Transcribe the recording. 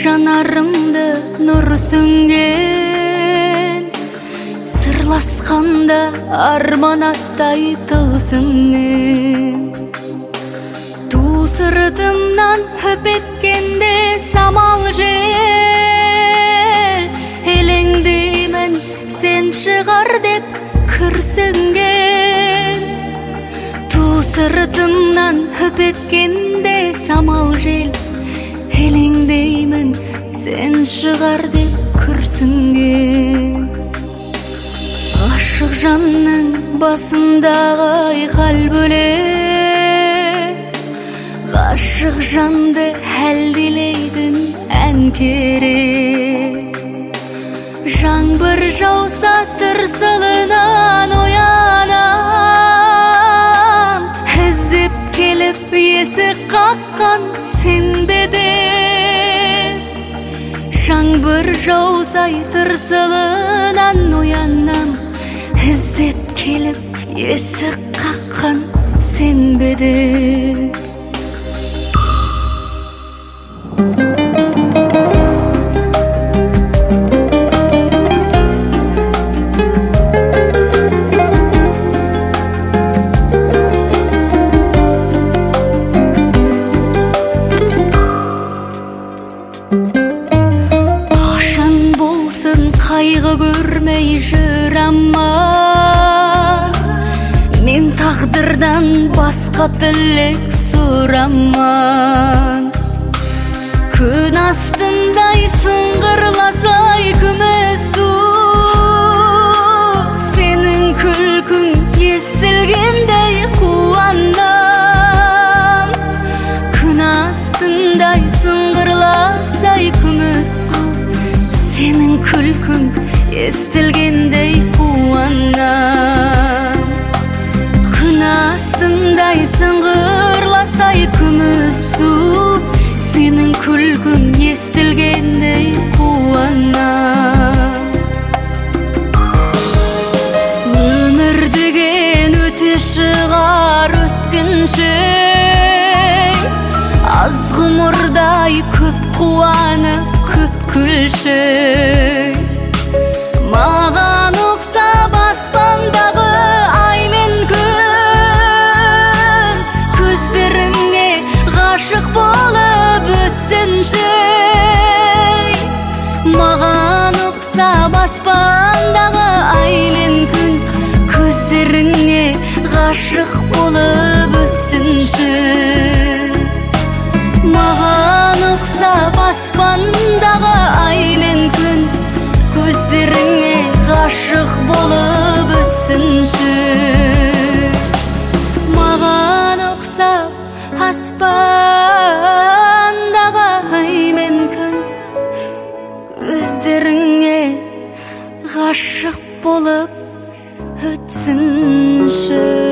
жанарымды нұр сөнген, сырласқанда арман аттай тылсыммен. Ту сыртымнан үп еткенде самал жел, елеңдеймін сен шығар деп күрсінген. Ту сыртымнан үп еткенде самал жел, елеңдеймін сен шығар деп күрсінген. Ғашық жанның басындағы айқал бөлек, ғашық жанды әлдилейтін ән керек. Жаңбыр жауса тырсылынан оянам, іздеп келіп есік қаққан сен бе деп. Жаңбыр жауса тырсылынан оянам, іздеп келіп есік қаққан сен бе деп. Қашан болсын қайғы көрмей жүр амма, мен тағдырдан басқа тілек сұраман. Күн астындай сыңғырласай күміс су, сенің күлкің естілгендей қуанам. Күн астындай сыңғырласай күміс су, сенің күлкің естілгендей қуанам. Күн астындай сыңғырласай күміс су, сенің күлкің естілгендей қуанам. Өмір деген өте шығар өткінші, аз ғұмырдай көп қуанып көп күлші. Маған ұқсап аспандағы ай мен күн, көздеріңе ғашық болып өтсінші. Маған ұқсап аспандағы ай мен күн, көздеріңе ғашық болып өтсінші. Маған ұқсап аспандағы ай мен күн, көздеріңе ғашық болып өтсінші. Маған ұқсап аспандағы ай мен күн, көздеріңе ғашық болып өтсінші.